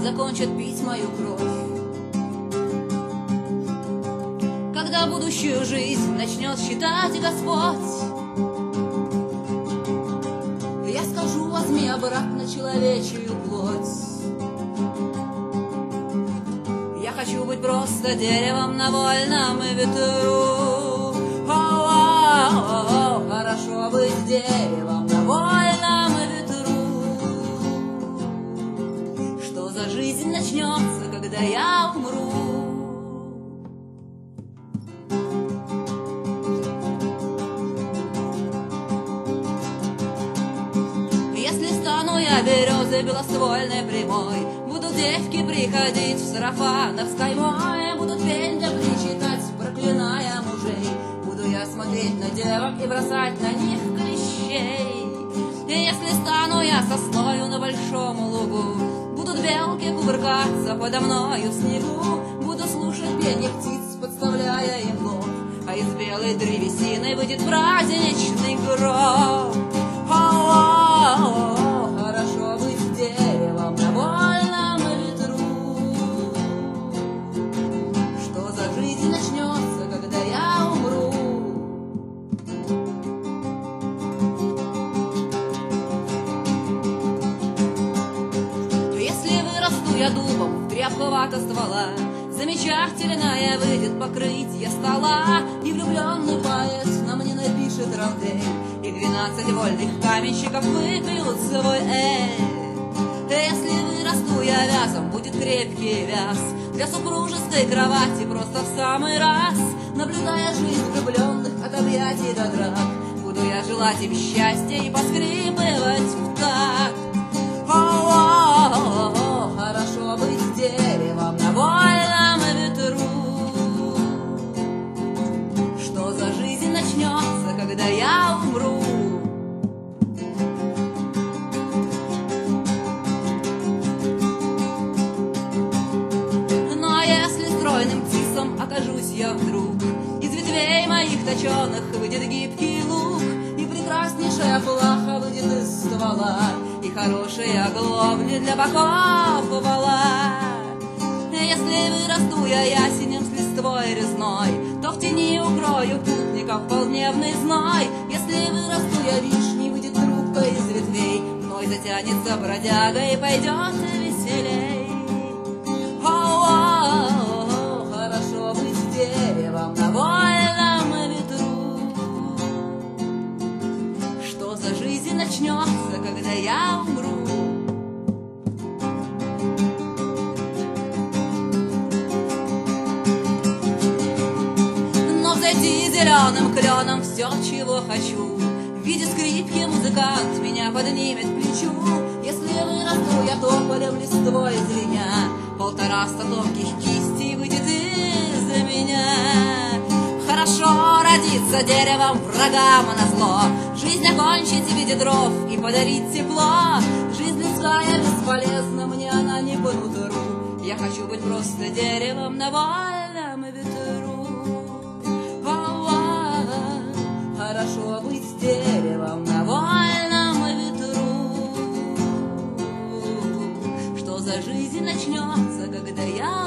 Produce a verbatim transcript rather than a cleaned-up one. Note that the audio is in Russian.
закончат пить мою кровь. Когда будущую жизнь начнет считать Господь, я скажу: возьми обратно человечью плоть. Я хочу быть просто деревом на вольном ветру. О-о-о-о, хорошо быть деревом на вольном ветру. Что за жизнь начнется, когда я умру? Если стану я березой белоствольной прямой, будут девки приходить в сарафанах с каймой, будут петь да причитать, проклиная мужей. Буду я смотреть на девок и бросать на них клещей. И если стану я сосною на большом лугу, будут белки кувыркаться подо мною в снегу. Буду слушать пение птиц, подставляя им лоб, а из белой древесины выйдет праздничный гроб. О-о-о, хорошо быть деревом на вольном ветру. Что за жизнь начнется, когда я умру? Если вырасту я дубом в тряпковато ствола, замечательная выйдет покрытие стола, и влюбленный поэт на мне напишет рондель, и двенадцать вольных каменщиков выпьют свой эль. Если вырасту я вязом, будет крепкий вяз для супружеской кровати просто в самый раз. Наблюдая жизнь влюбленных от объятий до драк, буду я желать им счастья и поскрипывать в такт. О-о-о, хорошо быть деревом на вольном ветру. Что за жизнь начнется, когда я умру? Но если стройным птицам окажусь я вдруг, из ветвей моих точеных выйдет гибкий лук, и прекраснейшая плаха выйдет из ствола, и хорошие оглобли для боков вала. Если вырасту я ясенем с листвой резной, то в тени укрою путников полдневный зной. Если вырасту я вишней, выйдет трубка из ветвей, мной затянется бродяга и пойдет веселей. О-о-о, хорошо быть деревом на вольном ветру. Что за жизнь начнется, когда я умру? Взойти зеленым кленом все, чего хочу. В виде скрипки музыкант меня поднимет к плечу. Если вырасту я тополем листвой звеня, полтораста тонких кистей выйдет из меня. Хорошо родиться деревом врагам назло, жизнь окончить в виде дров и подарить тепло. Жизнь людская бесполезна, мне она не по нутру. Я хочу быть просто деревом на вольном ветру. Хорошо быть деревом на вольном ветру. Что за жизнь начнется, когда я